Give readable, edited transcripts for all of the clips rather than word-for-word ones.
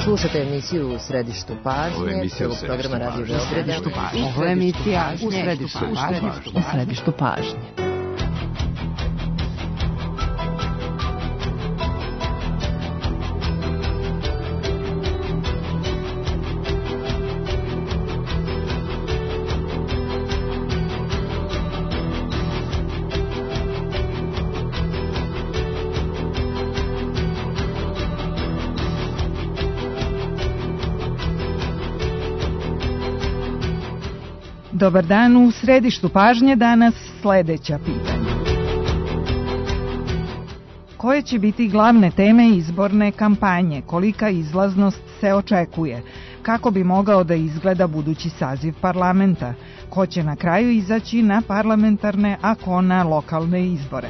Slušate emisiju U središtu pažnje, prvog programa Radio Beograda. Ovo je emisija U središtu pažnje. Dobar dan, u središtu pažnje danas sledeća pitanja. Koje će biti glavne teme izborne kampanje? Kolika izlaznost se očekuje? Kako bi mogao da izgleda budući saziv parlamenta? Ko će na kraju izaći na parlamentarne, a ko na lokalne izbore?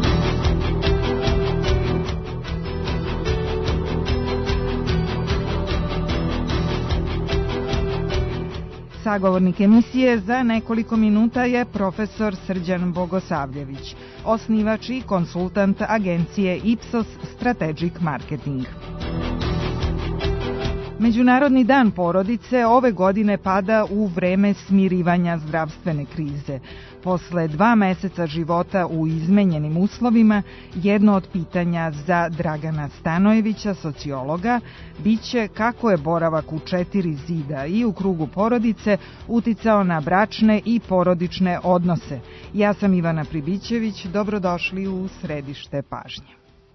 Sagovornik emisije za nekoliko minuta je profesor Srđan Bogosavljević, osnivač i konsultant agencije Ipsos Strategic Marketing. Međunarodni dan porodice ove godine pada u vreme smirivanja zdravstvene krize. Posle 2 meseca života u izmenjenim uslovima, jedno od pitanja za Dragana Stanojevića, sociologa, biće kako je boravak u 4 zida i u krugu porodice uticao na bračne i porodične odnose. Ja sam Ivana Pribićević, dobrodošli u središte pažnje.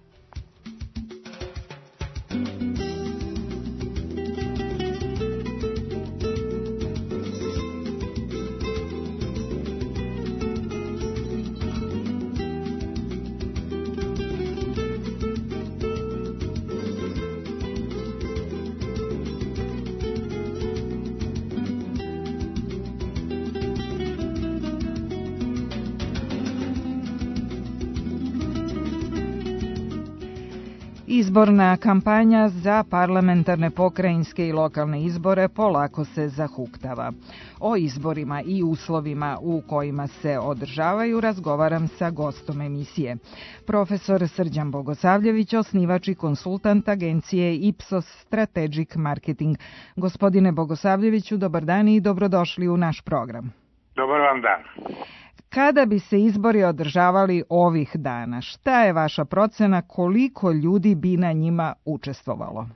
Izborna kampanja za parlamentarne, pokrajinske i lokalne izbore polako se zahuktava. O izborima i uslovima u kojima se održavaju razgovaram sa gostom emisije. Profesor Srđan Bogosavljević, osnivač i konsultant agencije Ipsos Strategic Marketing. Gospodine Bogosavljeviću, dobar dan i dobrodošli u naš program. Dobar vam dan. Kada bi se izbori održavali ovih dana, šta je vaša procena, koliko ljudi bi na njima učestvovalo?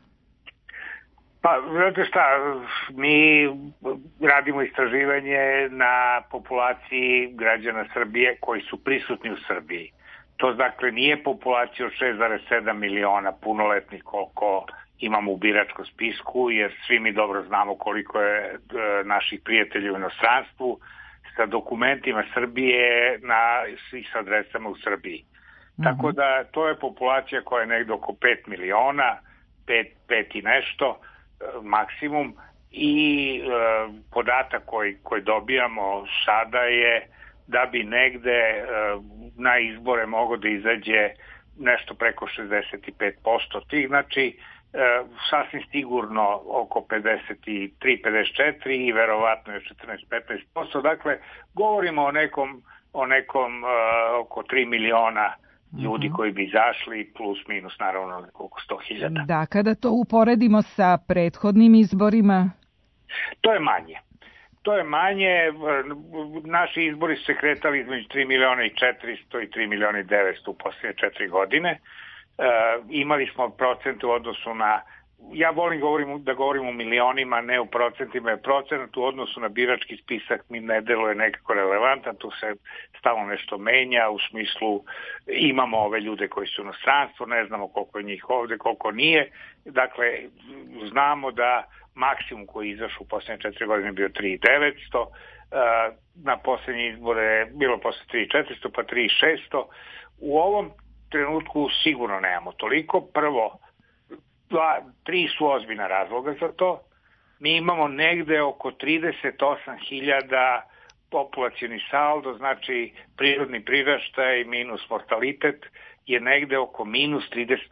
Pa, znate šta, mi radimo istraživanje na populaciji građana Srbije koji su prisutni u Srbiji. To dakle nije populacija od 6,7 miliona punoletnih koliko imamo u biračkom spisku, jer svi mi dobro znamo koliko je naših prijatelja u inostranstvu, sa dokumentima Srbije i sa adresama u Srbiji. Tako da to je populacija koja je negde oko 5 miliona, 5 i nešto maksimum, i podatak koji dobijamo sada je da bi negde na izbore mogo da izađe nešto preko 65% tih, znači sasvim sigurno oko 53-54 i verovatno je 14-15%. Dakle, govorimo o nekom oko 3 miliona ljudi koji bi izašli, plus minus naravno oko 100.000. Da, kada to uporedimo sa prethodnim izborima? To je manje. Naši izbori su se kretali između 3 miliona i 400 i 3 miliona i 900 u posljednje 4 godine. Imali smo procent u odnosu na, ja volim da govorim u milionima, ne u procentima, jer procenat u odnosu na birački spisak mi ne deluje nekako relevantan, tu se stalno nešto menja, u smislu imamo ove ljude koji su u inostranstvu, ne znamo koliko je njih ovde, koliko nije, dakle znamo da maksimum koji je izašao u posljednje 4 godine bio 3.900, na posljednje izbore je bilo posle 3.400 pa 3.600, u ovom trenutku sigurno nemamo toliko. Prvo, 3 su ozbiljna razloga za to. Mi imamo negde oko 38.000 populacioni saldo, znači prirodni priraštaj minus mortalitet je negde oko minus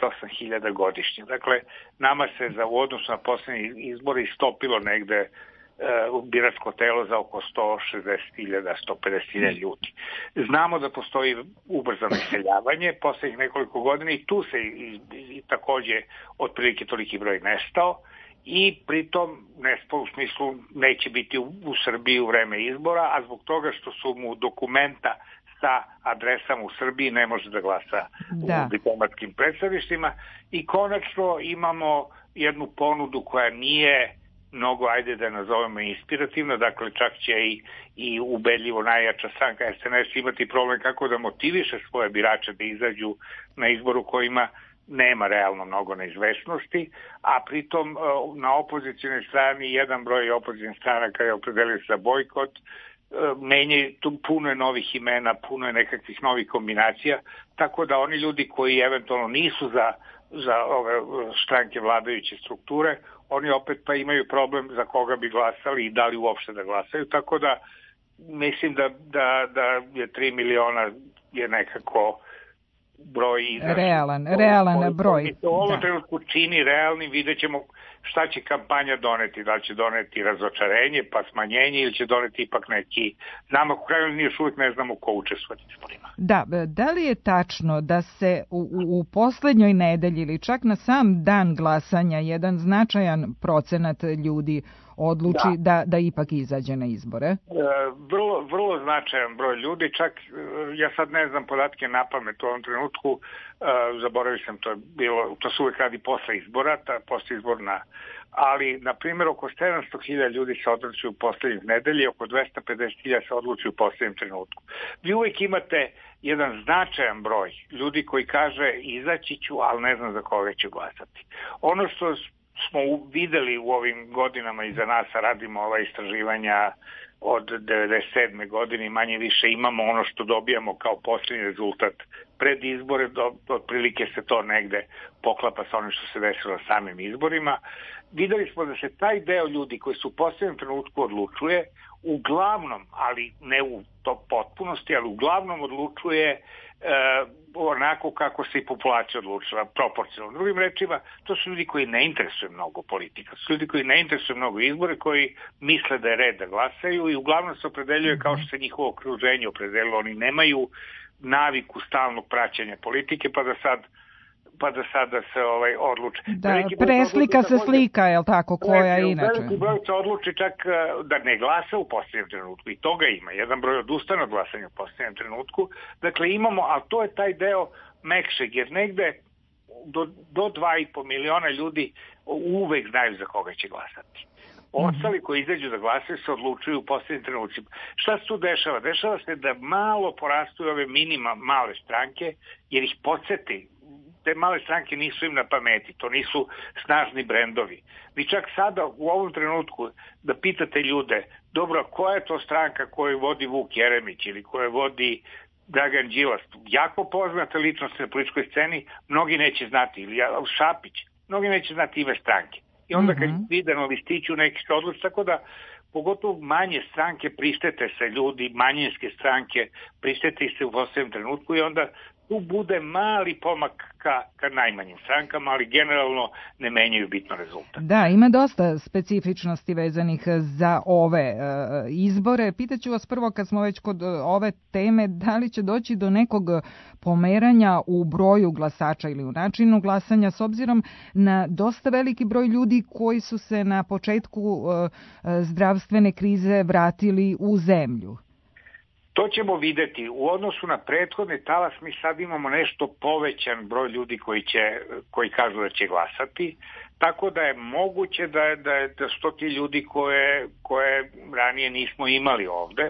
38.000 godišnje. Dakle, nama se u odnosu na posljednji izbori istopilo negde biračko telo za oko 160.000, 150.000 ljudi. Znamo da postoji ubrzano iseljavanje poslednjih nekoliko godina i tu se i takođe otprilike toliki broj nestao i pritom nestao u smislu neće biti u Srbiji u vreme izbora, a zbog toga što su mu dokumenta sa adresama u Srbiji ne može da glasa u diplomatskim predstavništvima i konačno imamo jednu ponudu koja nije mnogo, ajde da nazovemo, inspirativna, dakle čak će i ubedljivo najjača stranka SNS imati problem kako da motiviše svoje birače da izađu na izboru kojima nema realno mnogo neizvesnosti, a pritom na opozicijnoj strani jedan broj opozicijnih stranaka je opredelio za bojkot, menjaju, puno je novih imena, puno je nekakvih novih kombinacija, tako da oni ljudi koji eventualno nisu za ove stranke vladajuće strukture, oni opet pa imaju problem za koga bi glasali i da li uopšte da glasaju, tako da mislim da je 3 miliona je nekako broj realan broj. U ovom trenutku čini realnim, vidjet ćemo šta će kampanja doneti, da li će doneti razočarenje, pa smanjenje ili će doneti ipak neki, znamo u kraju nije još uvijek ne znamo ko učestvuje u izborima. Da li je tačno da se u poslednjoj nedelji ili čak na sam dan glasanja jedan značajan procenat ljudi odluči da ipak izađe na izbore? Vrlo značajan broj ljudi, čak ja sad ne znam podatke na pamet u ovom trenutku, zaboravio sam, to se uvijek radi posle izbora, posle izborna, ali na primjer oko 700.000 ljudi se odlučuju u poslednjih nedelji, oko 250.000 se odlučuju u poslednjem trenutku. Vi uvijek imate jedan značajan broj ljudi koji kaže izaći ću, ali ne znam za koga ću glasati. Ono što smo videli u ovim godinama iza nas, radimo ova istraživanja od 97. godine i manje više imamo ono što dobijamo kao posljednji rezultat pred izbore, otprilike se to negde poklapa sa onim što se desilo na samim izborima. Videli smo da se taj deo ljudi koji su u posljednjem trenutku odlučuje, uglavnom, ali ne u to potpunosti, ali uglavnom odlučuje onako kako se i populacija odlučila, proporcionalno. Drugim rečima, to su ljudi koji ne interesuju mnogo politika, su ljudi koji ne interesuju mnogo izbore, koji misle da je red da glasaju i uglavnom se opredeljuje kao što se njihovo okruženje opredelilo. Oni nemaju naviku stalnog praćenja politike, pa da sad da se odluče. Da, preslika se slika, je li tako, koja inače? Veliki broj se odluči čak da ne glasa u posljednjem trenutku i toga ima. Jedan broj odustane od glasanja u posljednjem trenutku. Dakle, imamo, ali to je taj deo mekšeg, jer negde do 2,5 miliona ljudi uvek znaju za koga će glasati. Ostali koji izađu da glasaju se odlučuju u posljednjim trenucima. Šta se tu dešava? Dešava se da malo porastuju ove male stranke, jer ih podsjeti. Te male stranke nisu im na pameti, to nisu snažni brendovi. Vi čak sada u ovom trenutku da pitate ljude, dobro, koja je to stranka koju vodi Vuk Jeremić ili koju vodi Dragan Đilas, jako poznate ličnosti na političkoj sceni, mnogi neće znati, ili Šapić, mnogi neće znati ime stranke. I onda kad vide na listiću neki se odluči, tako da pogotovo manje stranke pristete se ljudi, manjinske stranke pristete se u posljednjem trenutku i onda tu bude mali pomak ka najmanjim strankama, ali generalno ne menjaju bitno rezultat. Da, ima dosta specifičnosti vezanih za ove izbore. Pitaću vas prvo, kad smo već kod ove teme, da li će doći do nekog pomeranja u broju glasača ili u načinu glasanja, s obzirom na dosta veliki broj ljudi koji su se na početku zdravstvene krize vratili u zemlju? To ćemo videti. U odnosu na prethodni talas mi sad imamo nešto povećan broj ljudi koji kažu da će glasati, tako da je moguće da su to ti ljudi koje ranije nismo imali ovde,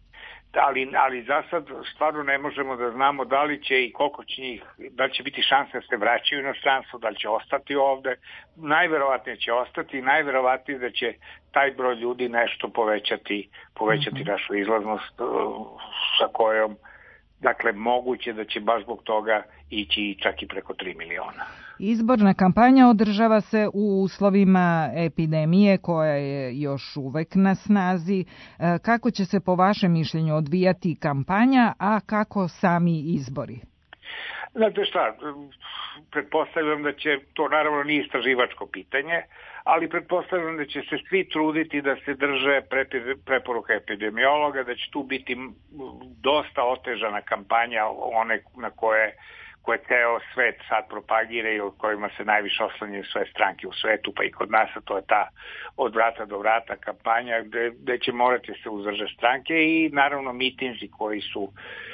ali za sad stvarno ne možemo da znamo da li će i koliko će njih, da li će biti šanse da se vraćaju u inostranstvo, da li će ostati ovde. Najverovatnije će ostati i najverovatnije da će taj broj ljudi nešto povećati našu izlaznost sa kojom, dakle, moguće da će baš zbog toga ići čak i preko 3 miliona. Izborna kampanja održava se u uslovima epidemije koja je još uvek na snazi. Kako će se po vašem mišljenju odvijati kampanja, a kako sami izbori? Znate šta, pretpostavljam da će, to naravno nije istraživačko pitanje, ali pretpostavljam da će se svi truditi da se drže preporuka epidemiologa, da će tu biti dosta otežana kampanja, one na koje ceo svet sad propagira i od kojima se najviše oslanjaju sve stranke u svetu, pa i kod nas, a to je ta od vrata do vrata kampanja gde će morati se uzdrže stranke i naravno mitinzi koji su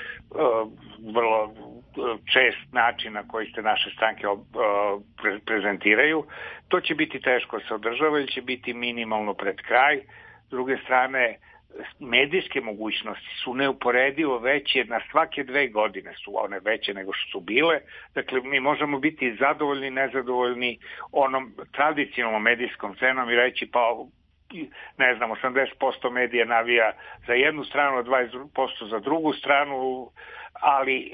vrlo čest način na koji se naše stranke prezentiraju. To će biti teško se održava ili će biti minimalno pred kraj. S druge strane, medijske mogućnosti su neuporedivo veće, na svake 2 godine su one veće nego što su bile. Dakle, mi možemo biti zadovoljni i nezadovoljni onom tradicionalnom medijskom cenom i reći pa ne znam, 80% medija navija za jednu stranu, 20% za drugu stranu, ali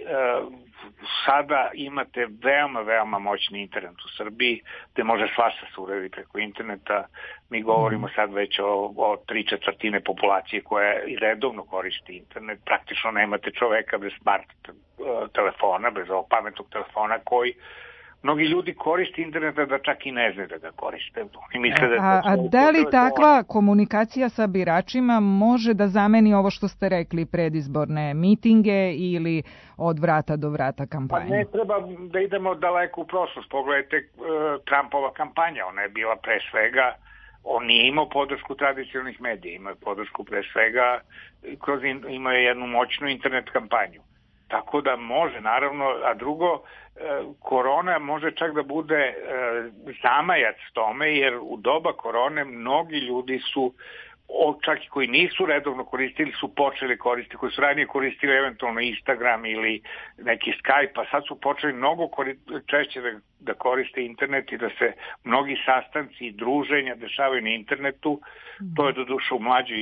sada imate veoma moćni internet u Srbiji, gde može svašta se uraditi preko interneta. Mi govorimo sad već o 3/4 populacije koja redovno koristi internet. Praktično nemate čoveka bez smart telefona, bez ovog pametnog telefona koji mnogi ljudi koriste interneta da čak i ne znaju da ga koriste. A da li takva komunikacija sa biračima može da zameni ovo što ste rekli, predizborne mitinge ili od vrata do vrata kampanje? Pa ne treba da idemo daleko u prošlost. Pogledajte Trumpova kampanja, ona je bila pre svega, on nije imao podršku tradicionalnih medija, imao je podršku pre svega, imao je jednu moćnu internet kampanju. Tako da može, naravno, a drugo, korona može čak da bude zamajac tome, jer u doba korone mnogi ljudi su, čak i koji nisu redovno koristili, su počeli koristiti, koji su ranije koristili eventualno Instagram ili neki Skype, a sad su počeli mnogo češće da koriste internet i da se mnogi sastanci i druženja dešavaju na internetu. To je doduše u mlađoj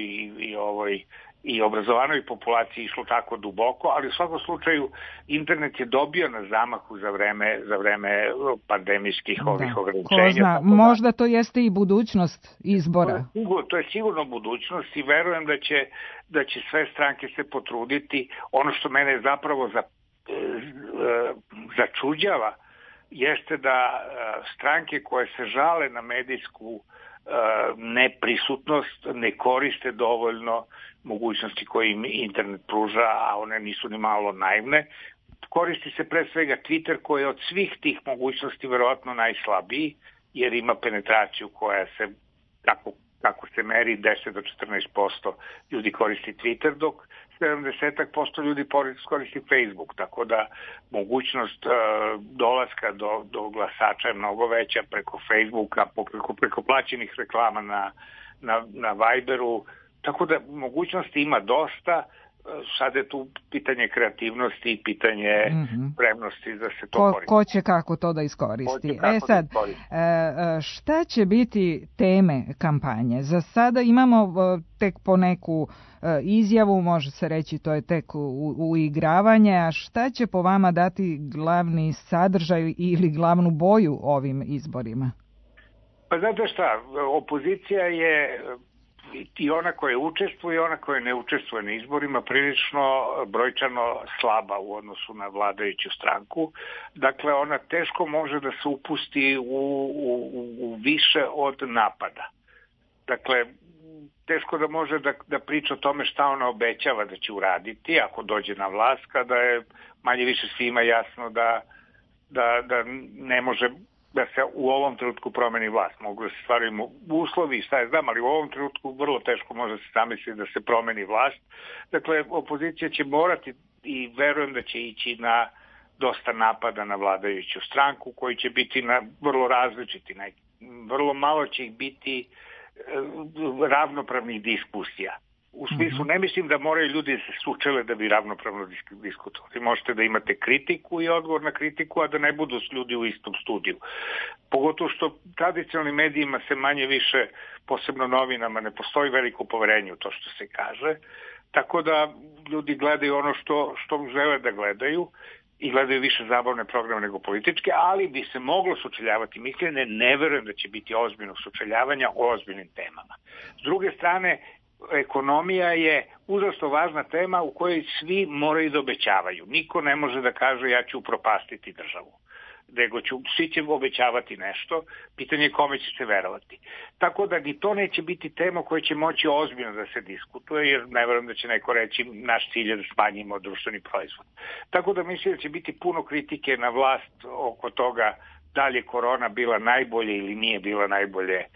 i obrazovanoj populaciji išlo tako duboko, ali u svakom slučaju internet je dobio na zamahu za vreme pandemijskih ovih ograničenja. Ko zna, možda to jeste i budućnost izbora. To je sigurno budućnost i verujem da će sve stranke se potruditi. Ono što mene zapravo začuđava jeste da stranke koje se žale na medijsku neprisutnost ne koriste dovoljno mogućnosti koje im internet pruža, a one nisu ni malo naivne. Koristi se pre svega Twitter koji je od svih tih mogućnosti verovatno najslabiji, jer ima penetraciju koja se, kako se meri, 10 do 14% ljudi koristi Twitter, dok 70% ljudi koristi Facebook, tako da mogućnost dolaska do glasača je mnogo veća preko Facebooka, preko plaćenih reklama na Viberu, tako da mogućnosti ima dosta. Sad je tu pitanje kreativnosti i pitanje spremnosti da se to koristi. Ko će kako to da iskoristi? Sad, šta će biti teme kampanje? Za sada imamo tek po neku izjavu, može se reći to je tek uigravanje, a šta će po vama dati glavni sadržaj ili glavnu boju ovim izborima? Pa znate šta, opozicija je i ona koja učestvuje i ona koja ne učestvuje na izborima prilično brojčano slaba u odnosu na vladajuću stranku. Dakle, ona teško može da se upusti u više od napada. Dakle, teško da može da priča o tome šta ona obećava da će uraditi ako dođe na vlast, kada je manje više svima jasno da ne može da se u ovom trenutku promeni vlast. Mogu da se stvaraju uslovi, šta je znam, ali u ovom trenutku vrlo teško može se zamisliti da se promeni vlast. Dakle, opozicija će morati i verujem da će ići na dosta napada na vladajuću stranku, koji će biti vrlo različiti. Vrlo malo će ih biti ravnopravnih diskusija. U smislu, ne mislim da moraju ljudi da se sučele da bi ravnopravno diskutovali. Možete da imate kritiku i odgovor na kritiku, a da ne budu ljudi u istom studiju. Pogotovo što tradicionalnim medijima se manje više, posebno novinama, ne postoji veliko poverenje u to što se kaže. Tako da ljudi gledaju ono što žele da gledaju i gledaju više zabavne programe nego političke, ali bi se moglo sučeljavati mišljenje. Ne verujem da će biti ozbiljnog sučeljavanja o ozbiljnim temama. S druge strane, ekonomija je užasno važna tema u kojoj svi moraju da obećavaju. Niko ne može da kaže ja ću upropastiti državu, nego svi će obećavati nešto, pitanje je kome će se verovati. Tako da ni to neće biti tema koja će moći ozbiljno da se diskutuje, jer ne verujem da će neko reći naš cilj je da smanjimo društveni proizvod. Tako da mislim da će biti puno kritike na vlast oko toga da li je korona bila najbolje ili nije bila najbolje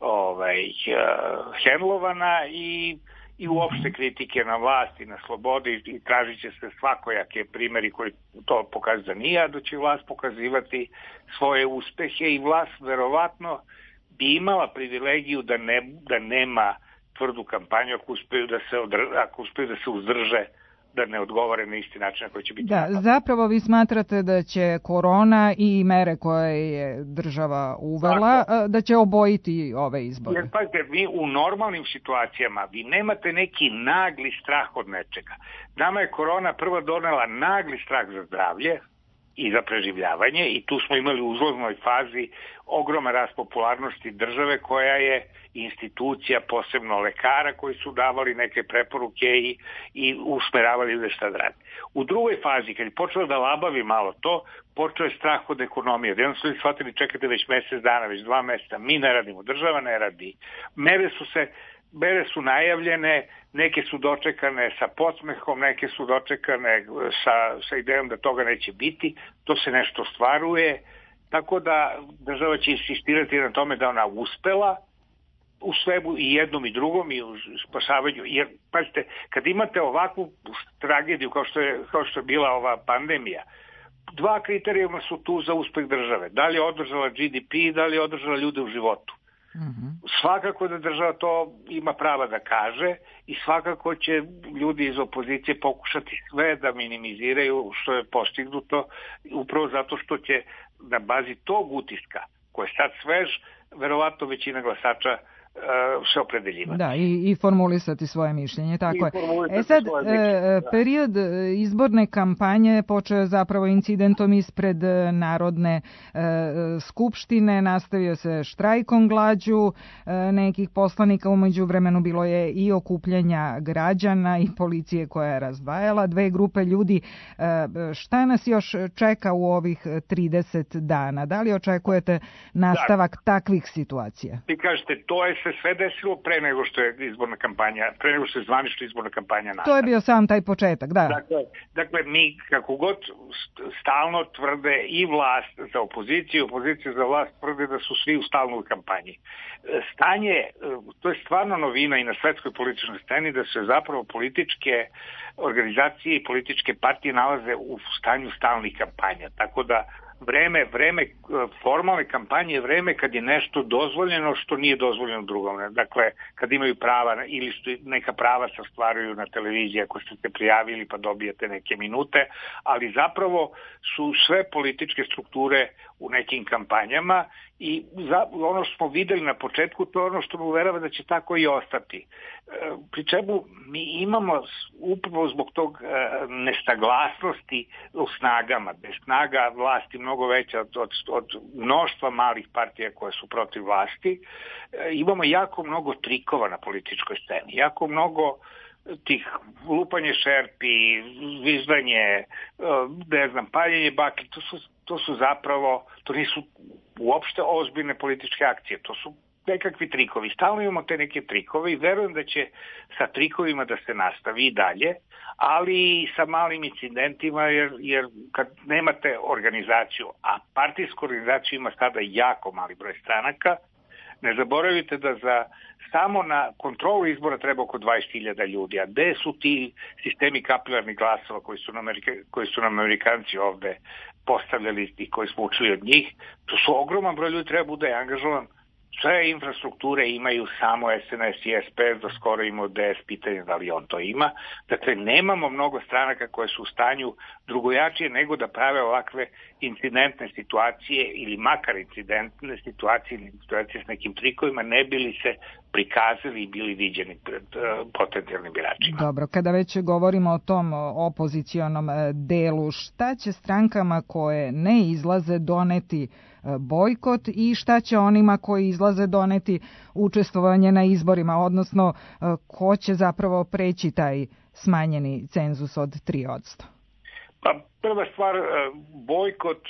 hendlovana i uopšte kritike na vlast i na slobodi i tražit će se svakojake primjeri koji to pokazuju da nije, da će vlast pokazivati svoje uspehe i vlast verovatno bi imala privilegiju da nema tvrdu kampanju ako uspeju da se uzdrže da ne odgovore na isti način koji će biti. Da, zapravo vi smatrate da će korona i mere koje je država uvela, da će obojiti ove izbore? Jer pazite, vi u normalnim situacijama vi nemate neki nagli strah od nečega. Nama je korona prvo donela nagli strah za zdravlje i za preživljavanje i tu smo imali u uzlaznoj fazi ogroman rast popularnosti države koja je institucija, posebno lekara koji su davali neke preporuke i usmeravali ljude šta da radi. U drugoj fazi, kad je počelo da labavi malo to, počeo je strah od ekonomije. Jedno su ljudi shvatili, čekajte već mesec dana, već 2 meseca, mi ne radimo, država ne radi. Mere su najavljene, neke su dočekane sa podsmehom, neke su dočekane sa idejom da toga neće biti, to se nešto ostvaruje, tako da država će insistirati na tome da ona uspela u svebu i jednom i drugom i u spašavanju. Jer, pazite, kad imate ovakvu tragediju kao što je bila ova pandemija, 2 kriterijuma su tu za uspeh države. Da li je održala GDP, da li je održala ljude u životu. Svakako da država to ima prava da kaže i svakako će ljudi iz opozicije pokušati sve da minimiziraju što je postignuto, upravo zato što će na bazi tog utiska koji je sad svež, verovatno većina glasača se opredeljivati. Da, i formulisati svoje mišljenje, tako je. Sad, period izborne kampanje počeo je zapravo incidentom ispred Narodne skupštine, nastavio se štrajkom glađu nekih poslanika, u međuvremenu bilo je i okupljanja građana i policije koja je razdvajala 2 grupe ljudi. Šta nas još čeka u ovih 30 dana? Da li očekujete nastavak takvih situacija? Vi kažete, to je se sve desilo pre nego što je izborna kampanja, pre nego što je zvanična izborna kampanja nastavila. To je bio sam taj početak, da. Dakle, mi kako god stalno tvrde i vlast za opoziciju, opozicija za vlast tvrde da su svi u stalnoj kampanji. Stanje, to je stvarno novina i na svetskoj političkoj sceni, da se zapravo političke organizacije i političke partije nalaze u stanju stalnih kampanja. Tako da vreme formalne kampanje je vreme kad je nešto dozvoljeno što nije dozvoljeno drugome. Dakle, kad imaju prava ili neka prava se ostvaruju na televiziji ako ste se prijavili pa dobijete neke minute, ali zapravo su sve političke strukture u nekim kampanjama i ono što smo videli na početku, to je ono što me uverava da će tako i ostati. Pri čemu mi imamo upravo zbog tog nesaglasnosti u snagama, bez snaga vlasti mnogo veća od mnoštva malih partija koje su protiv vlasti, imamo jako mnogo trikova na političkoj sceni, jako mnogo tih lupanje šerpi, zviždanje, ne znam, paljenje baki, to su zapravo, to nisu uopšte ozbiljne političke akcije, to su nekakvi trikovi. Stalno imamo te neke trikove i verujem da će sa trikovima da se nastavi i dalje, ali i sa malim incidentima, jer kad nemate organizaciju, a partijsku organizaciju ima sada jako mali broj stranaka, ne zaboravite da samo na kontrolu izbora treba oko 20.000 ljudi, a gde su ti sistemi kapilarnih glasova koji su nam Amerikanci ovde postavljali i koji smo učili od njih, to su ogroman broj ljudi, treba bude angažovan. Sve infrastrukture imaju samo SNS i SPS, da skoro ima DS, pitanje da li on to ima. Dakle, nemamo mnogo stranaka koje su u stanju drugojačije nego da prave ovakve incidentne situacije ili makar incidentne situacije ili situacije s nekim trikovima, ne bi li se prikazali i bili viđeni pred potencijalnim biračima. Dobro, kada već govorimo o tom opozicionom delu, šta će strankama koje ne izlaze doneti bojkot i šta će onima koji izlaze doneti učestvovanje na izborima, odnosno ko će zapravo preći taj smanjeni cenzus od 3%? Pa prva stvar, bojkot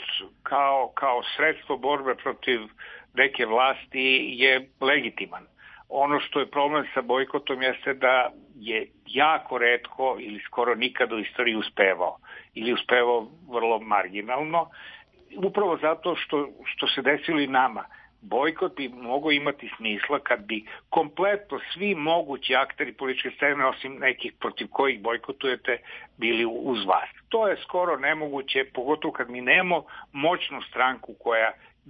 kao sredstvo borbe protiv neke vlasti je legitiman. Ono što je problem sa bojkotom jeste da je jako retko ili skoro nikad u istoriji uspevao ili uspevao vrlo marginalno, upravo zato što se desilo i nama. Bojkot bi mogao imati smisla kad bi kompletno svi mogući akteri političke scene, osim nekih protiv kojih bojkotujete, bili uz vas. To je skoro nemoguće, pogotovo kad mi nemamo moćnu stranku koja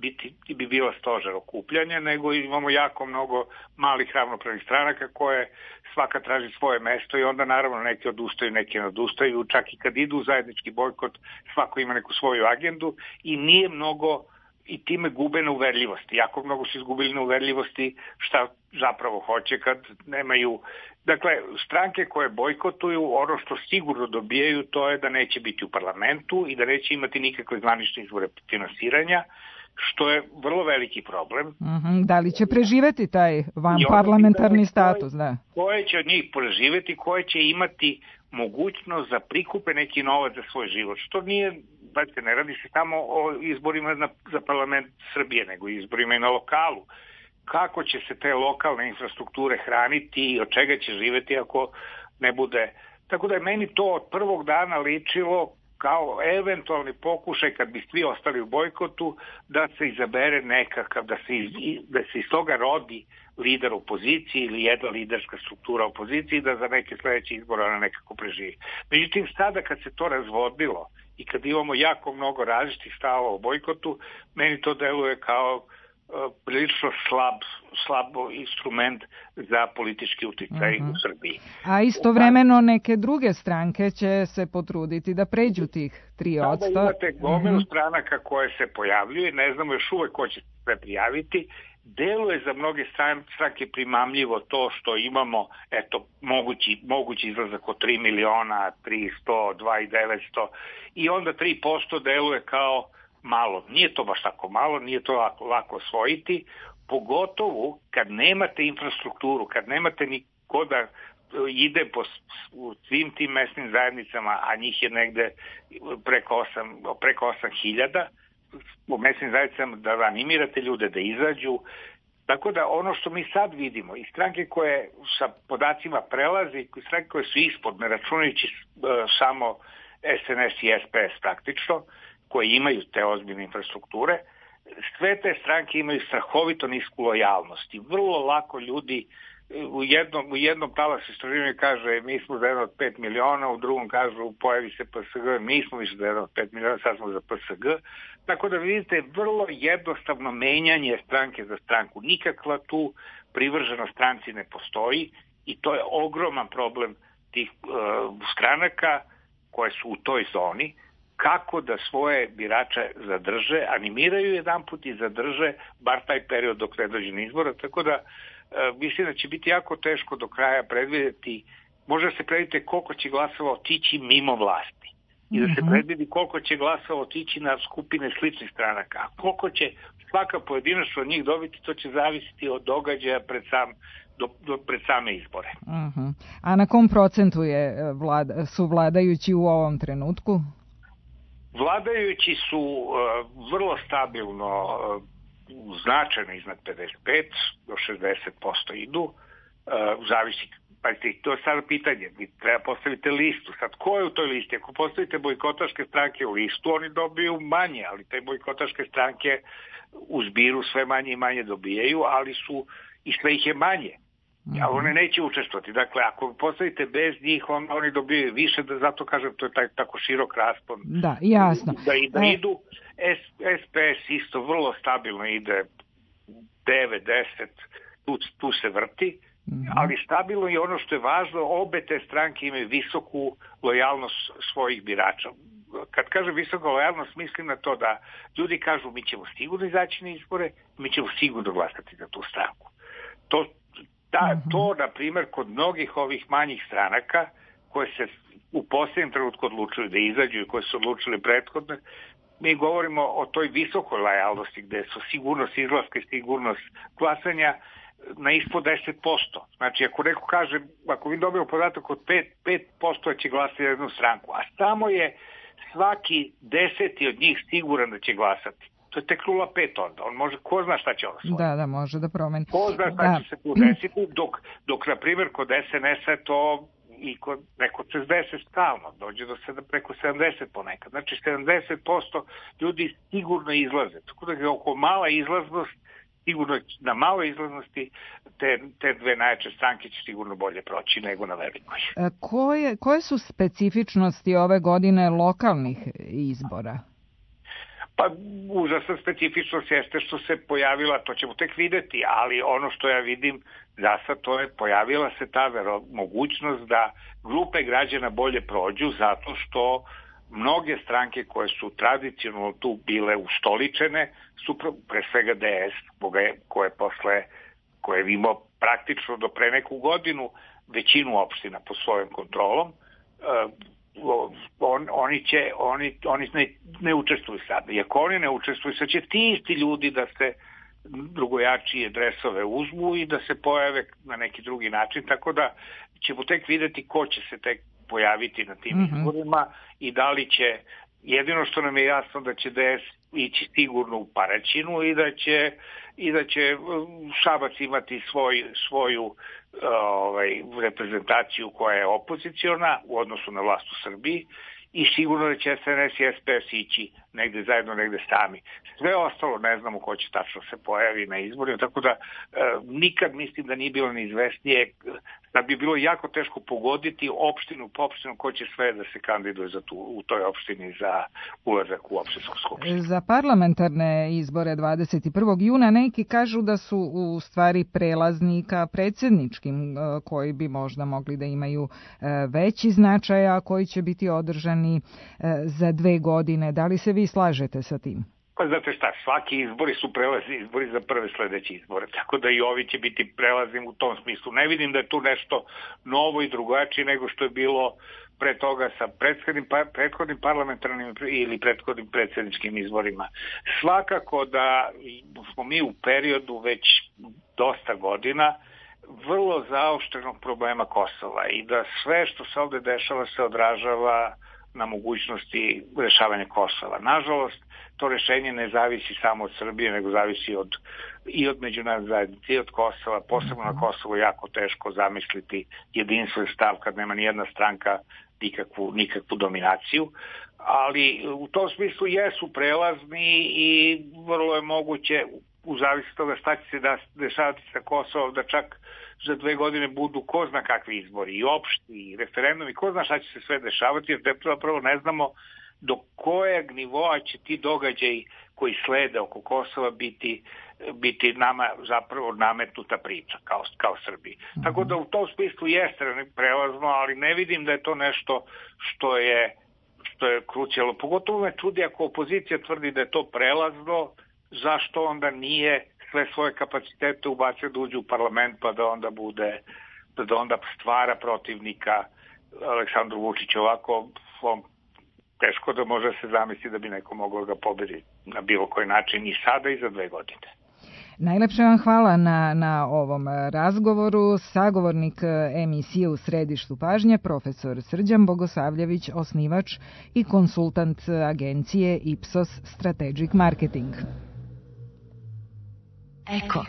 bi bila stožer okupljanja, nego imamo jako mnogo malih ravnopravnih stranaka koje svaka traži svoje mesto i onda naravno neki odustaju, neki ne odustaju, čak i kad idu u zajednički bojkot svako ima neku svoju agendu i nije mnogo i time gube na uverljivosti. Jako mnogo su izgubili na uverljivosti šta zapravo hoće kad nemaju... Dakle, stranke koje bojkotuju, ono što sigurno dobijaju to je da neće biti u parlamentu i da neće imati nikakve zvanične izvore finansiranja, što je vrlo veliki problem. Da li će preživeti taj vanparlamentarni status? Da. Koje će od njih preživeti, koje će imati mogućnost da prikupe neki novac za svoj život, što nije, ne radi se samo o izborima za parlament Srbije, nego izborima i na lokalu. Kako će se te lokalne infrastrukture hraniti i od čega će živeti ako ne bude... Tako da je meni to od prvog dana ličilo kao eventualni pokušaj kad bi svi ostali u bojkotu da se izabere nekakav, da se iz toga rodi lider opozicije ili jedna liderska struktura opozicije da za neke sledeće izbore ona nekako preživi. Međutim, sada kad se to razvodilo i kad imamo jako mnogo različitih stavova o bojkotu, meni to deluje kao prilično slabo instrument za politički uticaj u Srbiji. A istovremeno neke druge stranke će se potruditi da pređu tih 3%. Sada imate gomilu stranaka koje se pojavljuju, ne znamo još uvek ko će se prijaviti. Deluje za mnoge stranke primamljivo to što imamo mogući izlazak od 3 miliona, 300, 2.900 i onda 3% deluje kao malo. Nije to baš tako malo, nije to lako osvojiti, pogotovo kad nemate infrastrukturu, kad nemate niko da ide po svim tim mesnim zajednicama, a njih je negde preko 8.000, po mesnim zajednicama da animirate ljude da izađu. Tako da ono što mi sad vidimo i stranke koje sa podacima prelaze i stranke koje su ispod, ne računajući samo SNS i SPS praktično, koji imaju te ozbiljne infrastrukture, sve te stranke imaju strahovito nisku lojalnost i vrlo lako ljudi u jednom talasu istraživanja kaže mi smo za 1 od 5 miliona, u drugom kažu pojavi se PSG, mi smo više za 1 od 5 miliona, sad smo za PSG. Tako da vidite vrlo jednostavno menjanje stranke za stranku. Nikakva tu privrženost stranci ne postoji i to je ogroman problem tih stranaka koje su u toj zoni, kako da svoje birače zadrže, animiraju jedanput i zadrže bar taj period dok ne dođe na izbora, tako da mislim da će biti jako teško do kraja predvidjeti, možda se predvidite koliko će glasova otići mimo vlasti i da se predvidi koliko će glasova otići na skupine sličnih stranaka, a koliko će svaka pojedinačno od njih dobiti, to će zavisiti od događaja pred same izbore. A na kom procentu su vladajući u ovom trenutku? Vladajući su vrlo stabilno, značajno iznad 55, do 60% idu, zavisi, pa to je sada pitanje, vi treba postaviti listu, sad ko je u toj listi, ako postavite bojkotaške stranke u listu, oni dobiju manje, ali te bojkotaške stranke u zbiru sve manje i manje dobijaju, ali su i sve ih je manje. A one neće učestvovati. Dakle, ako postavite bez njih, oni dobiju više, zato kažem, to je tako širok raspon. Da, jasno. Da idu, SPS isto vrlo stabilno ide 9-10, tu se vrti, ali stabilno je ono što je važno, obe te stranke imaju visoku lojalnost svojih birača. Kad kažem visoka lojalnost, mislim na to da ljudi kažu mi ćemo sigurno izaći na izbore, mi ćemo sigurno glasati za tu stranku. To, na primjer, kod mnogih ovih manjih stranaka koje se u posljednjem trenutku odlučuju da izađu i koje su odlučili prethodne, mi govorimo o toj visokoj lojalnosti gde su sigurnost izlaska i sigurnost glasanja na ispod 10%. Znači, ako neko kaže, ako vi dobijemo podatak od 5% će glasati jednu stranku, a samo je svaki 10. od njih siguran da će glasati. To je tek 0,5 onda. On može, ko zna šta će on svoj. Da, može da promeni. Ko zna šta će se tu desiti, dok na primjer, kod SNS-a je to i kod neko 60 stalno, dođe do preko 70 ponekad. Znači 70% ljudi sigurno izlaze. Tako da je oko mala izlaznost, sigurno na maloj izlaznosti te dve najjače stranke će sigurno bolje proći nego na velikoj. Koje su specifičnosti ove godine lokalnih izbora? Pa užasna specifičnost jeste što se pojavila, to ćemo tek videti, ali ono što ja vidim za sad to je pojavila se ta mogućnost da grupe građana bolje prođu zato što mnoge stranke koje su tradicionalno tu bile ustoličene su pre svega DS koje je imao praktično do pre neku godinu većinu opština pod svojom kontrolom. Oni ne učestvuju sad. I ako oni ne učestvuju, sad će ti isti ljudi da se drugojačije dresove uzmu i da se pojave na neki drugi način, tako da ćemo tek videti ko će se tek pojaviti na tim izborima i da li će, jedino što nam je jasno da će DS ići sigurno u Paraćinu i da će Šabac imati svoju reprezentaciju koja je opoziciona u odnosu na vlast u Srbiji i sigurno da će SNS i SPS ići negde zajedno, negde sami. Sve ostalo ne znamo ko će tačno se pojavi na izborima, tako da nikad mislim da nije bilo neizvesnije, da bi bilo jako teško pogoditi opštinu po opštinu ko će sve da se kandiduje u toj opštini za ulazak u opštinsku skupštinu. Za parlamentarne izbore 21. juna neki kažu da su u stvari prelazni ka predsjedničkim koji bi možda mogli da imaju veći značaj, a koji će biti održani za 2 godine. Da li se vi slažete sa tim? Pa znate šta, svaki izbori su prelazni izbori za prve sledeće izbore, tako da i ovi će biti prelazni u tom smislu. Ne vidim da je tu nešto novo i drugačije nego što je bilo pre toga sa prethodnim parlamentarnim ili prethodnim predsjedničkim izborima. Svakako da smo mi u periodu već dosta godina vrlo zaoštrenog problema Kosova i da sve što se ovde dešava se odražava na mogućnosti rešavanja Kosova. Nažalost, to rešenje ne zavisi samo od Srbije, nego zavisi i od međunarodne zajednice i od Kosova. Posebno na Kosovu jako teško zamisliti jedinstven stav kad nema ni jedna stranka nikakvu dominaciju. Ali u tom smislu jesu prelazni i vrlo je moguće u zavisnosti toga šta će se dešavati sa Kosovom da čak za 2 godine budu ko zna kakvi izbori i opšti i referendumi, ko zna šta će se sve dešavati, jer zapravo ne znamo do kojeg nivoa će ti događaji koji slede oko Kosova biti nama zapravo nametnuta priča kao Srbiji. Tako da u tom smislu jeste prelazno, ali ne vidim da je to nešto što je krucijalno. Pogotovo me čudi ako opozicija tvrdi da je to prelazno, zašto onda nije sve svoje kapacitete ubacio da uđe u parlament pa da onda stvara protivnika Aleksandru Vučiću. Ovako teško da može se zamisliti da bi neko mogao ga pobediti na bilo koji način i sada i za 2 godine. Najlepše vam hvala na ovom razgovoru. Sagovornik emisije U središtu pažnje, profesor Srđan Bogosavljević, osnivač i konsultant agencije Ipsos Strategic Marketing. Eko.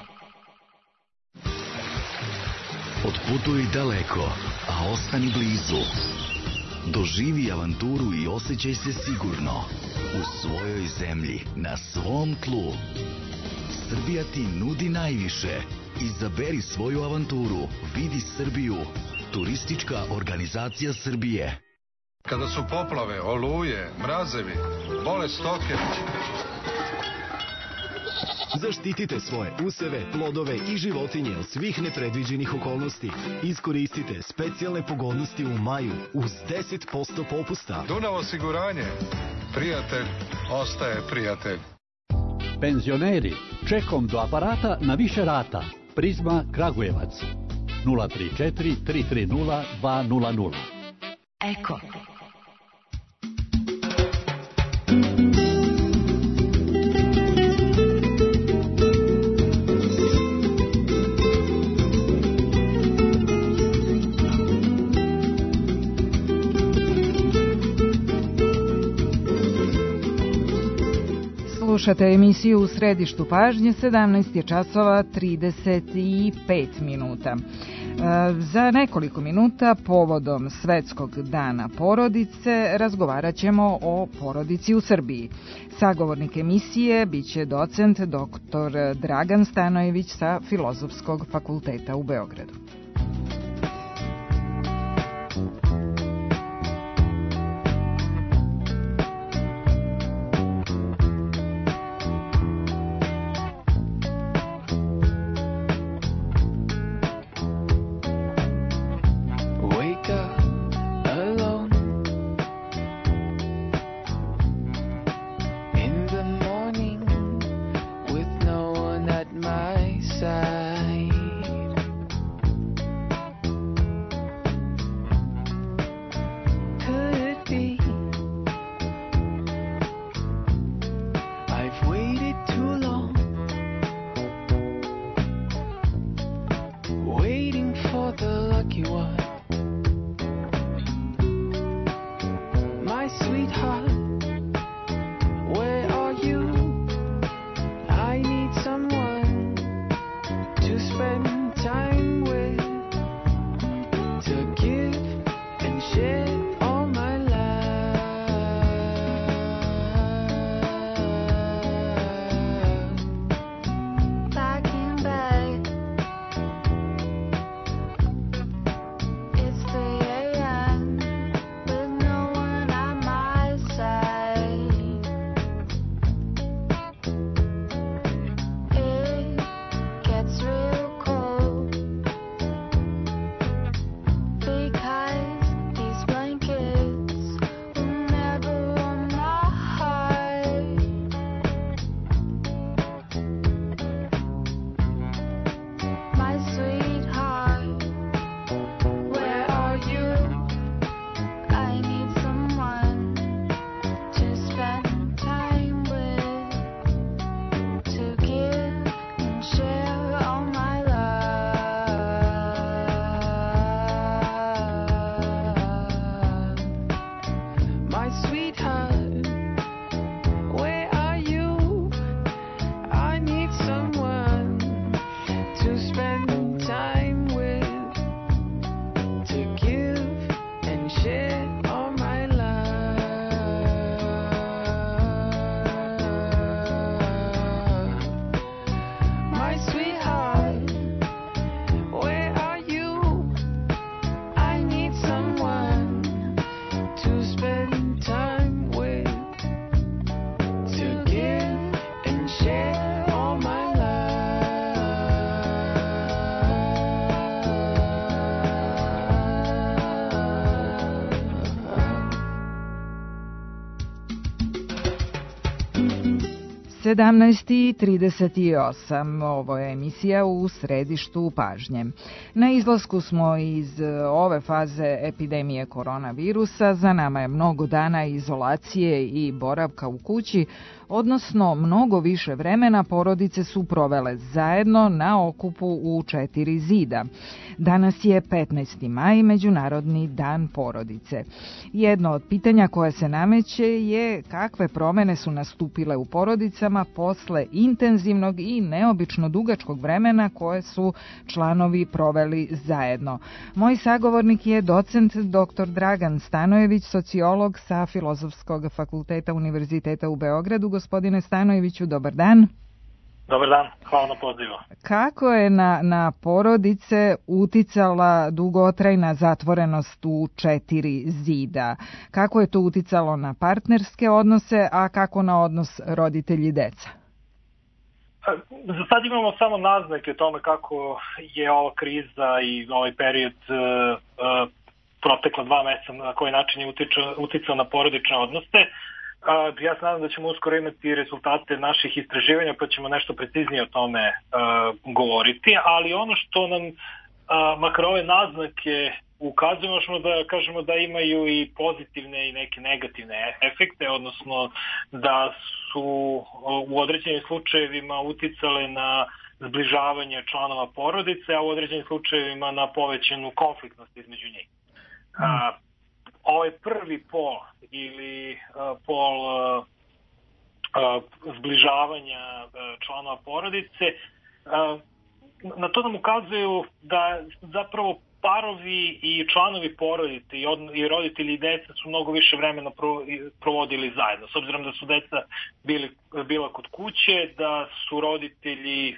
Otputuj daleko, a ostani blizu. Doživi avanturu i osjećaj se sigurno u svojoj zemlji, na svom tlu. Srbija ti nudi najviše. Izaberi svoju avanturu. Vidi Srbiju. Turistička organizacija Srbije. Kada su poplave, oluje, mrazevi, bole stoke. Zaštitite svoje useve, plodove i životinje od svih nepredviđenih okolnosti. Iskoristite specijalne pogodnosti u maju uz 10% popusta. Dunav osiguranje. Prijatelj ostaje prijatelj. Penzioneri, čekom do aparata na više rata. Prizma Kragujevac 034 330 200. Eko. Slušate emisiju U središtu pažnje, 17 je časova 35 minuta. Za nekoliko minuta povodom Svetskog dana porodice razgovarat ćemo o porodici u Srbiji. Sagovornik emisije biće docent dr. Dragan Stanojević sa Filozofskog fakulteta u Beogradu. Je 17:38. Ovo je emisija U središtu pažnje. Na izlasku smo iz ove faze epidemije koronavirusa. Za nama je mnogo dana izolacije i boravka u kući, odnosno mnogo više vremena porodice su provele zajedno na okupu u 4 zida. Danas je 15. maj, Međunarodni dan porodice. Jedno od pitanja koje se nameće je kakve promene su nastupile u porodicama posle intenzivnog i neobično dugačkog vremena koje su članovi proveli zajedno. Moj sagovornik je docent dr. Dragan Stanojević, sociolog sa Filozofskog fakulteta Univerziteta u Beogradu. Gospodine Stanojeviću, dobar dan. Dobar dan, hvala na pozivu. Kako je na porodice uticala dugotrajna zatvorenost u 4 zida? Kako je to uticalo na partnerske odnose, a kako na odnos roditelji-deca? Za sad imamo samo naznake tome kako je ova kriza i ovaj period protekla 2 meseca, na koji način je uticao na porodične odnose. Ja se nadam da ćemo uskoro imati rezultate naših istraživanja, pa ćemo nešto preciznije o tome govoriti, ali ono što nam makar ove naznake ukazuju, možemo da kažemo da imaju i pozitivne i neke negativne efekte, odnosno da su u određenim slučajevima uticale na zbližavanje članova porodice, a u određenim slučajevima na povećanu konfliktnost između njih. Ovaj prvi pol ili pol zbližavanja članova porodice, na to nam ukazuju da zapravo parovi i članovi porodice i roditelji i deca su mnogo više vremena provodili zajedno. S obzirom da su deca bila kod kuće, da su roditelji,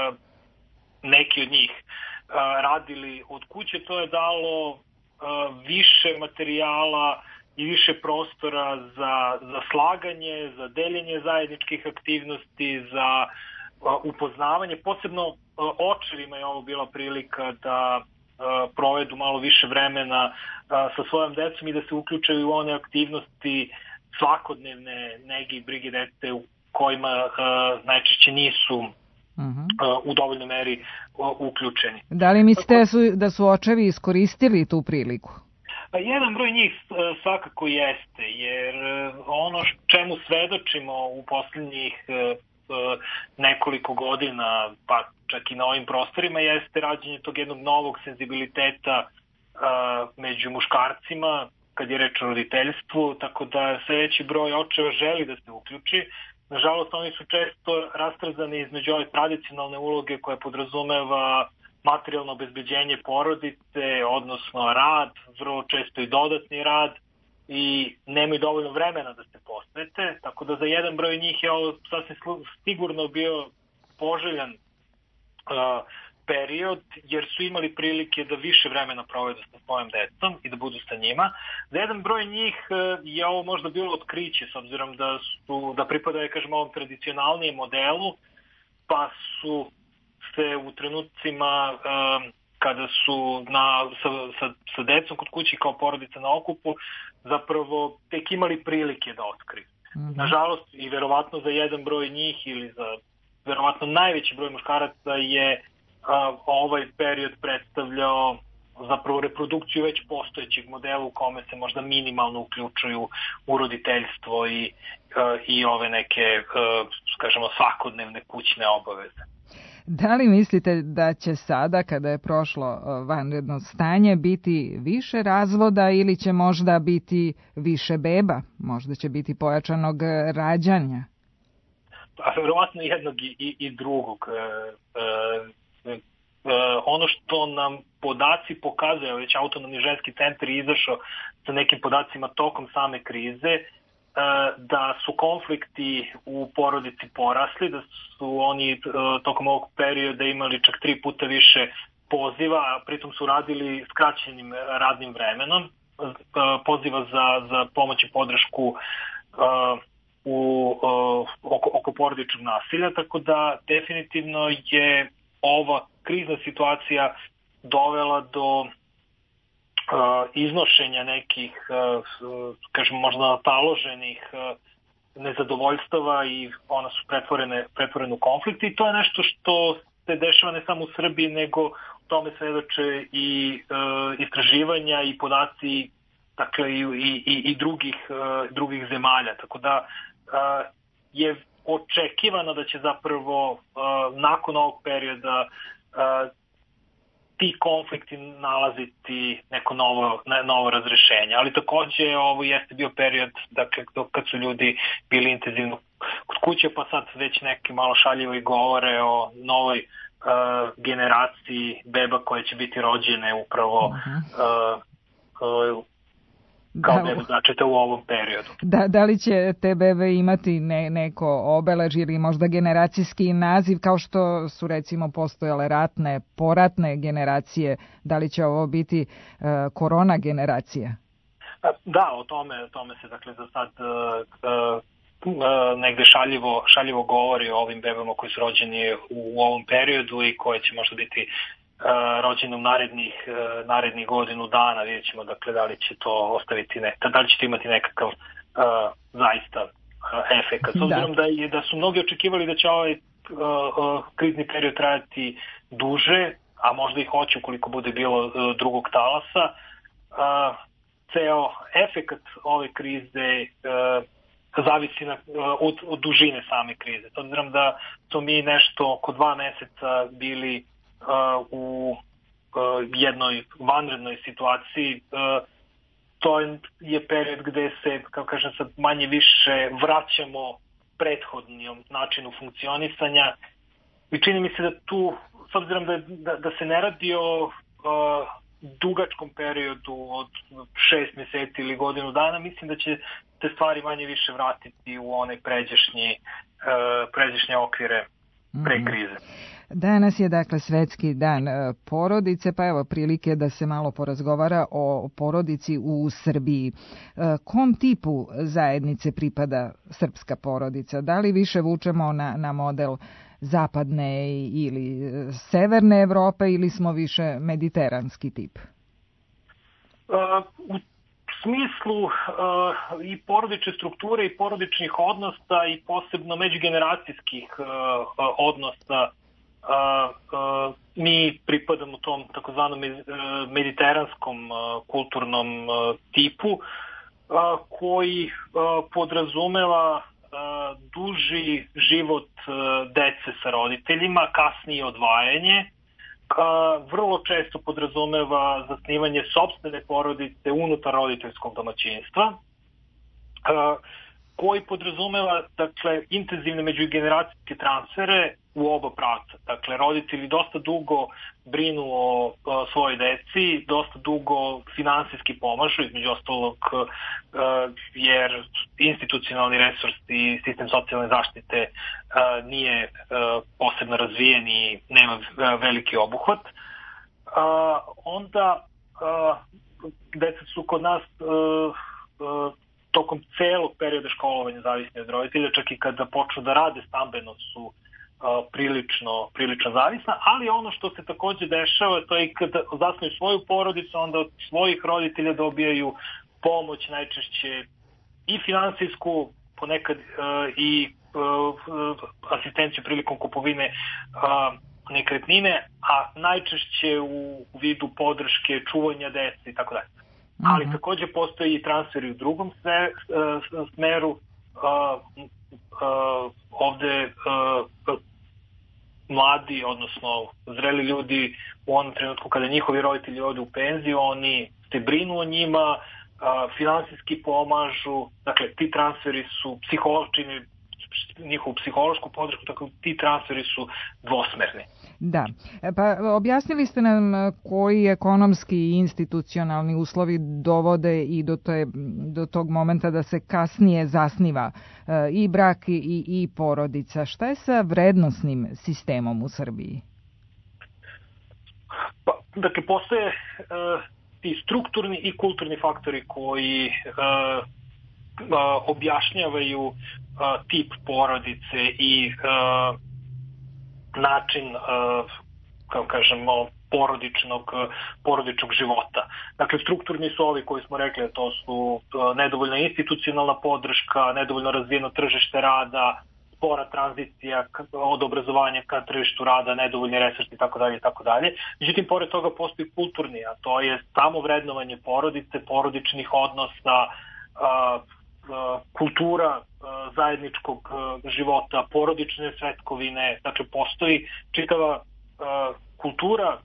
neki od njih, radili od kuće, to je dalo više materijala i više prostora za slaganje, za deljenje zajedničkih aktivnosti, za upoznavanje. Posebno očevima je ovo bila prilika da provedu malo više vremena sa svojom decom i da se uključaju u one aktivnosti svakodnevne nege i brige dece u kojima najčešće nisu u dovoljnoj meri uključeni. Da li mislite da su očevi iskoristili tu priliku? Jedan broj njih svakako jeste, jer ono čemu svedočimo u posljednjih nekoliko godina, pa čak i na ovim prostorima, jeste rađenje tog jednog novog senzibiliteta među muškarcima kad je reč o roditeljstvu, tako da sve veći broj očeva želi da se uključi. Nažalost, oni su često rastrzani između ove tradicionalne uloge koja podrazumeva materijalno obezbeđenje porodice, odnosno rad, vrlo često i dodatni rad, i nemaju dovoljno vremena da se posvete, tako da za jedan broj njih je ovo sasvim sigurno bio poželjan period, jer su imali prilike da više vremena provedu sa svojom decom i da budu sa njima. Za jedan broj njih je ovo možda bilo otkriće, s obzirom da pripadaju, kažem, ovom tradicionalnijem modelu, pa su se u trenucima kada su sa decom kod kući kao porodica na okupu, zapravo tek imali prilike da otkriju. Nažalost, i verovatno za jedan broj njih ili za verovatno najveći broj muškaraca je ovaj period predstavljao zapravo reprodukciju već postojećeg modela u kome se možda minimalno uključuju u roditeljstvo i ove neke, kažemo, svakodnevne kućne obaveze. Da li mislite da će sada, kada je prošlo vanredno stanje, biti više razvoda ili će možda biti više beba? Možda će biti pojačanog rađanja? Pa, verovatno jednog i drugog. Ono što nam podaci pokazuju, već autonomni ženski centar je izašao sa nekim podacima tokom same krize, da su konflikti u porodici porasli, da su oni tokom ovog perioda imali čak 3 puta više poziva, a pritom su radili skraćenim radnim vremenom, poziva za pomoć i podršku oko porodičnog nasilja, tako da definitivno je ova krizna situacija dovela do iznošenja nekih, kažemo, možda nataloženih nezadovoljstava i ona su pretvorene u konflikte, i to je nešto što se dešava ne samo u Srbiji, nego u tome svedoče i istraživanja i podaci, dakle i drugih zemalja, tako da je očekivano da će zapravo nakon ovog perioda ti konflikti nalaziti neko novo razrešenje. Ali takođe ovo jeste bio period, dakle, kad su ljudi bili intenzivno kod kuće, pa sad već neki malo šaljivo i govore o novoj generaciji beba koje će biti rođene upravo kao bebe začete u ovom periodu. Da li će te bebe imati neko obeležje ili možda generacijski naziv, kao što su recimo postojale ratne, poratne generacije? Da li će ovo biti korona generacija? Da, o tome se, dakle, za sad negde šaljivo govori o ovim bebama koji su rođeni u ovom periodu i koje će možda biti rođenom narednih godinu dana. Vidjet ćemo, dakle, da li će to ostaviti da li će to imati nekakav zaista efekat. S obzirom da su mnogi očekivali da će ovaj krizni period trajati duže, a možda i hoće ukoliko bude bilo drugog talasa, ceo efekat ove krize zavisi od dužine same krize. S obzirom da smo mi nešto oko 2 meseca bili u jednoj vanrednoj situaciji, to je period gde se, kao kažem sad, manje više vraćamo prethodnom načinu funkcionisanja i čini mi se da tu, s obzirom da se ne radi o dugačkom periodu od 6 mjeseci ili godinu dana, mislim da će te stvari manje više vratiti u one pređašnje okvire pre krize. Danas je dakle Svetski dan porodice, pa evo prilike da se malo porazgovara o porodici u Srbiji. Kom tipu zajednice pripada srpska porodica? Da li više vučemo na model zapadne ili severne Evrope ili smo više mediteranski tip? U smislu i porodične strukture i porodičnih odnosa i posebno međugeneracijskih odnosa mi pripadamo tom takozvanom mediteranskom kulturnom tipu koji podrazumeva duži život dece sa roditeljima, kasnije odvajanje, vrlo često podrazumeva zasnivanje sopstvene porodice unutar roditeljskog domaćinstva, koji podrazumeva, dakle, intenzivne međugeneracijske transfere u oba pravca. Dakle, roditelji dosta dugo brinu o svojoj deci, dosta dugo finansijski pomažu, između ostalog jer institucionalni resurs i sistem socijalne zaštite nije posebno razvijen i nema veliki obuhvat. Onda deca su kod nas tokom celog perioda školovanja zavisni od roditelja, čak i kada počnu da rade stambeno su prilično zavisna, ali ono što se takođe dešava, to je kada zasnuju svoju porodicu, onda od svojih roditelja dobijaju pomoć, najčešće i finansijsku, ponekad i asistenciju prilikom kupovine nekretnine, a najčešće u vidu podrške, čuvanja dece i tako dalje. Ali takođe postoji i transferi u drugom smeru. Ovde mladi, odnosno zreli ljudi u onom trenutku kada njihovi roditelji odu u penziju, oni se brinu o njima, finansijski pomažu, dakle ti transferi su čini njihovu psihološku podršku, tako ti transferi su dvosmerni. Da, pa objasnili ste nam koji ekonomski i institucionalni uslovi dovode i do tog momenta da se kasnije zasniva i brak i porodica. Šta je sa vrednosnim sistemom u Srbiji? Pa, dakle, postoje i strukturni i kulturni faktori koji objašnjavaju tip porodice i način, kao kažemo, porodičnog života. Dakle, strukturni su ovi koji smo rekli, to su nedovoljna institucionalna podrška, nedovoljno razvijeno tržište rada, spora tranzicija od obrazovanja ka tržištu rada, nedovoljni resursi itd. Međutim, pored toga postoji kulturni, a to je samo vrednovanje porodice, porodičnih odnosa, kultura zajedničkog života, porodične svetkovine, znači postoji čitava kultura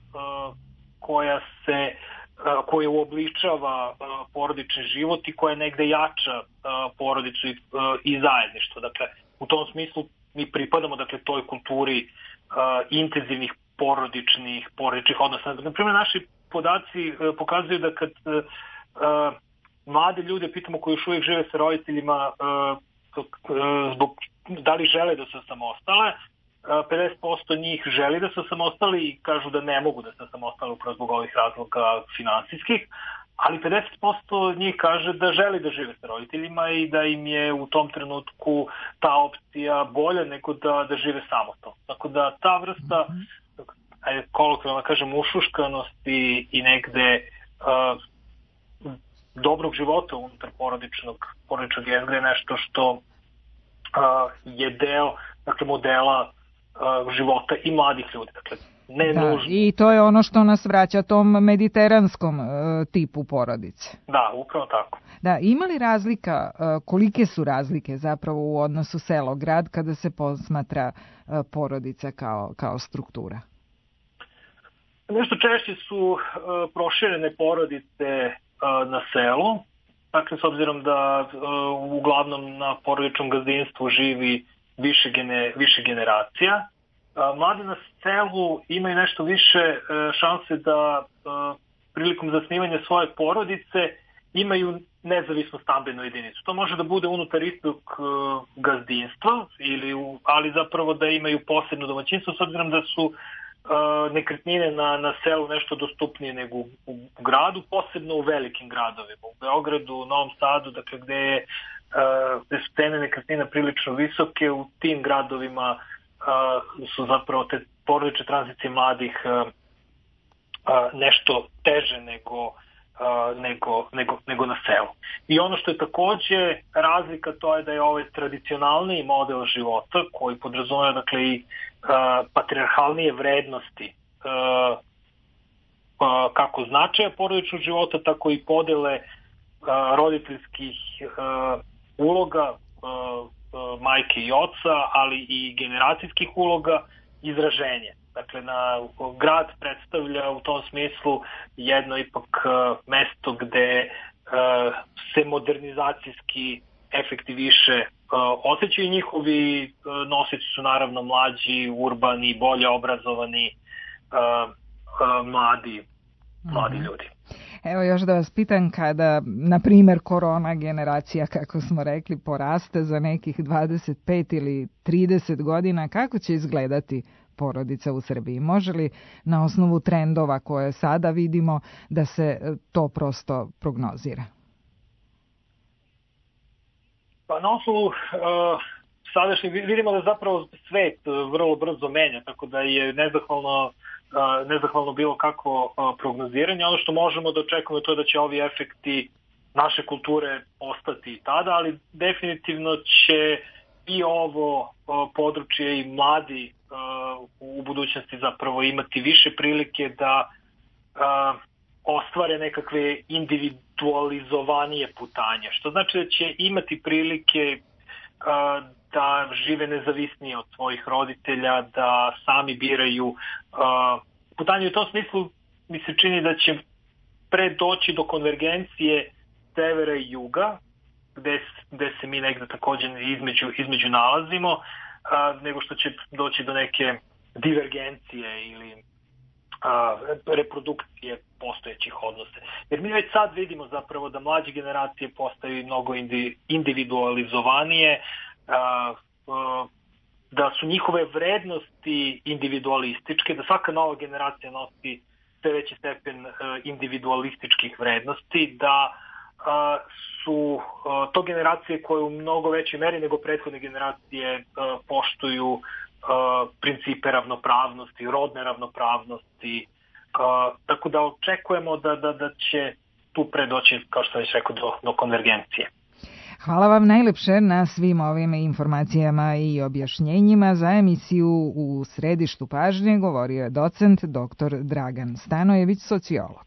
koja uobličava porodični život i koja negde jača porodicu i zajedništvo. Dakle, u tom smislu mi pripadamo, dakle, toj kulturi intenzivnih porodičnih odnosa. Naprimjer, naši podaci pokazuju da kad mlade ljude pitamo koji još uvijek žive sa roditeljima zbog da li žele da se samostale, 50% njih želi da se samostali i kažu da ne mogu da se samostale upravo zbog ovih razloga finansijskih, ali 50% njih kaže da želi da žive sa roditeljima i da im je u tom trenutku ta opcija bolja nego da žive samostalno. Tako da ta vrsta, kolokvijalno kažem, ušuškanosti i negde dobrog života unutar porodičnog jezgra je nešto što je deo modela života i mladih ljudi. Dakle, ne nužno. I to je ono što nas vraća tom mediteranskom tipu porodice. Da, upravo tako. Da, ima li razlika, kolike su razlike zapravo u odnosu selo-grad kada se posmatra porodica kao struktura? Nešto češće su proširene porodice na selu, dakle s obzirom da uglavnom na porodičnom gazdinstvu živi više generacija. Mladi na selu imaju nešto više šanse da prilikom zasnivanja svoje porodice imaju nezavisnu stambenu jedinicu. To može da bude unutar istog gazdinstva, ali zapravo da imaju posebno domaćinstvo, s obzirom da su nekretnine na selu nešto dostupnije nego u gradu, posebno u velikim gradovima. U Beogradu, u Novom Sadu, dakle gde su cene nekretnina prilično visoke, u tim gradovima su zapravo te porodične tranzicije mladih nešto teže nego na selu. I ono što je takođe razlika, to je da je ovaj tradicionalniji model života koji podrazumeva dakle i patrijarhalnije vrednosti kako značaja porodičnog života, tako i podele roditeljskih uloga majke i oca, ali i generacijskih uloga, izraženje. Dakle, grad predstavlja u tom smislu jedno ipak mesto gde se modernizacijski efekti više osjećaju. Njihovi nosioci su naravno mlađi, urbani, bolje obrazovani, mladi ljudi. Evo još da vas pitam, kada, na primjer, korona generacija, kako smo rekli, poraste za nekih 25 ili 30 godina, kako će izgledati porodica u Srbiji? Može li na osnovu trendova koje sada vidimo da se to prosto prognozira? Pa na osnovu sadašnji vidimo da zapravo svet vrlo brzo menja, tako da je nezahvalno bilo kako prognoziranje. Ono što možemo da očekujemo to je da će ovi efekti naše kulture ostati i tada, ali definitivno će i ovo područje i mladi u budućnosti zapravo imati više prilike da ostvare nekakve individualizovanije putanje, što znači da će imati prilike da žive nezavisnije od svojih roditelja, da sami biraju putanje. U tom smislu mi se čini da će doći do konvergencije severa i juga, gde se mi negde također između nalazimo, nego što će doći do neke divergencije ili reprodukcije postojećih odnosa. Jer mi već sad vidimo zapravo da mlađe generacije postaju mnogo individualizovanije, da su njihove vrednosti individualističke, da svaka nova generacija nosi sve veći stepen individualističkih vrednosti, da su to generacije koje u mnogo većoj meri nego prethodne generacije poštuju principe ravnopravnosti, rodne ravnopravnosti, tako da očekujemo da će tu predoći, kao što već rekao, do konvergencije. Hvala vam najlepše na svim ovim informacijama i objašnjenjima. Za emisiju U središtu pažnje govorio je docent dr. Dragan Stanojević, sociolog.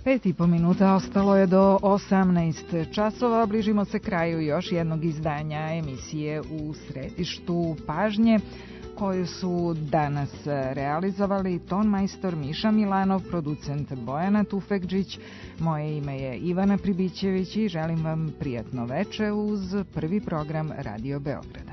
5,5 minuta, ostalo je do 18 časova. Bližimo se kraju još jednog izdanja emisije U središtu pažnje, koju su danas realizovali tonmajstor Miša Milanov, producent Bojana Tufekđić. Moje ime je Ivana Pribićević i želim vam prijatno veče uz prvi program Radio Beograda.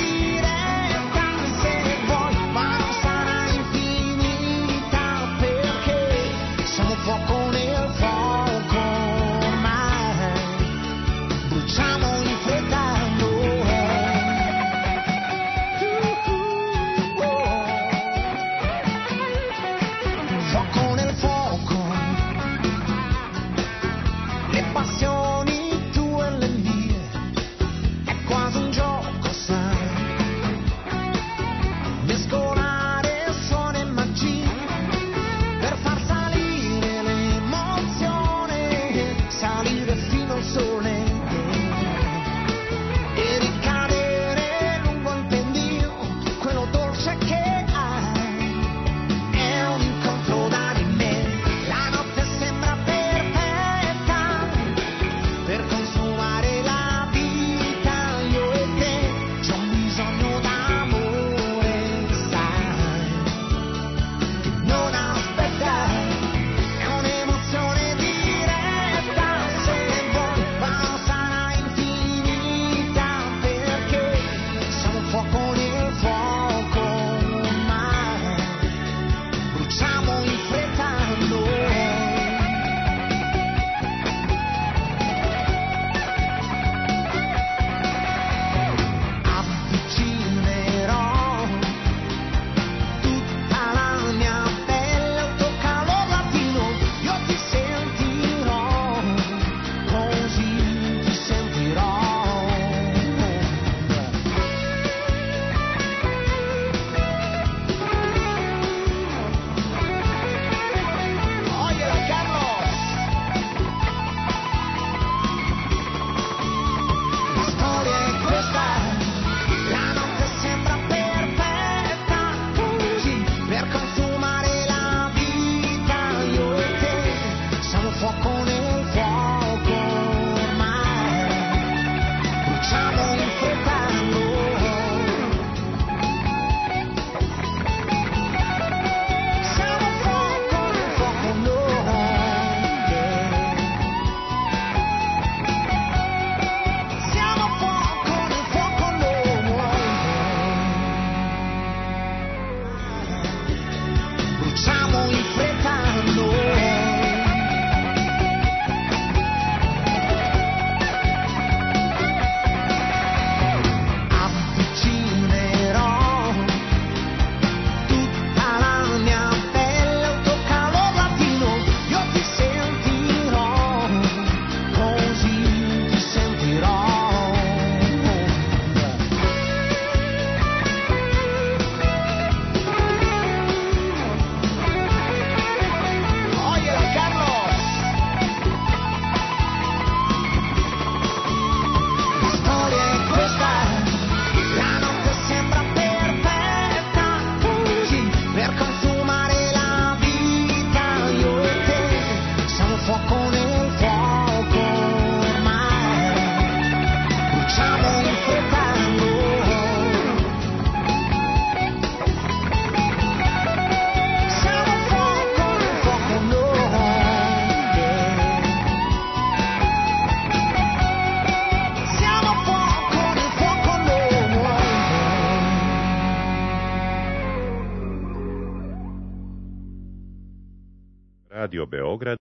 Per Radio Beograd